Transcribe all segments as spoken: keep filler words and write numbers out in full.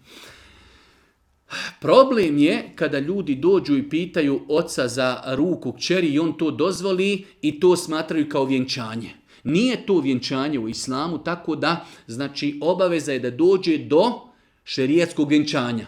Problem je kada ljudi dođu i pitaju oca za ruku kćeri i on to dozvoli i to smatraju kao vjenčanje. Nije to vjenčanje u islamu, tako da znači obaveza je da dođe do šerijatskog vjenčanja.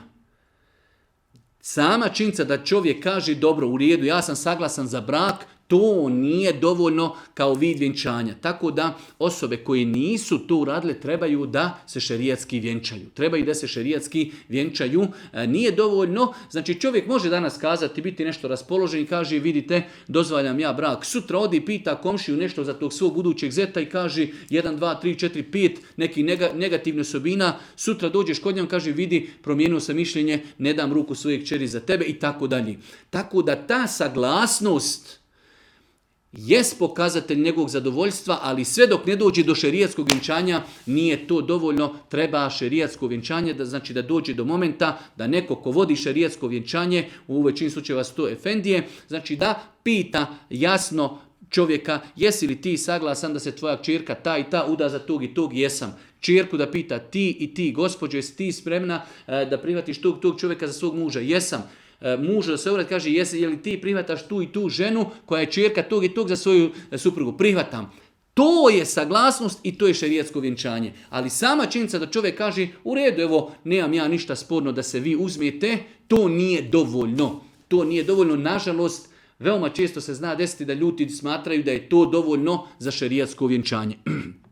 Sama činjenica da čovjek kaže dobro, u redu, ja sam saglasan za brak, to nije dovoljno kao vid vjenčanja. Tako da osobe koje nisu to uradile trebaju da se šerijatski vjenčaju. Trebaju da se šerijatski vjenčaju. E, nije dovoljno. Znači čovjek može danas kazati, biti nešto raspoložen i kaže vidite, dozvoljam ja brak. Sutra odi i pita komšiju nešto za tog svog budućeg zeta i kaže jedan, dva, tri, četiri, pet neki negativne osobina. Sutra dođeš kod njom, kaže vidi, promijenio sam mišljenje, ne dam ruku svoje kćeri za tebe i tako dalje. Tako da ta saglasnost jest pokazatelj njegovog zadovoljstva, ali sve dok ne dođe do šerijatskog vjenčanja nije to dovoljno. Treba šerijatsko vjenčanje, da znači da dođe do momenta da neko ko vodi šerijatsko vjenčanje, u većini slučajeva su to efendije, znači da pita jasno čovjeka jesi li ti saglasan da se tvoja kćerka ta i ta uda za tog i tog, jesam. Kćerku da pita ti i ti, gospođo, jesi ti spremna da prihvatiš tog, tog čovjeka za svog muža, jesam. Muža da se obrati kaže jesi, je li ti prihvataš tu i tu ženu koja je kćerka tog i tog za svoju suprugu, prihvatam. To je saglasnost i to je šerijatsko vjenčanje. Ali sama činjenica da čovjek kaže u redu, evo nemam ja ništa sporno da se vi uzmete, to nije dovoljno. To nije dovoljno, nažalost, veoma često se zna desiti da ljudi smatraju da je to dovoljno za šerijatsko vjenčanje.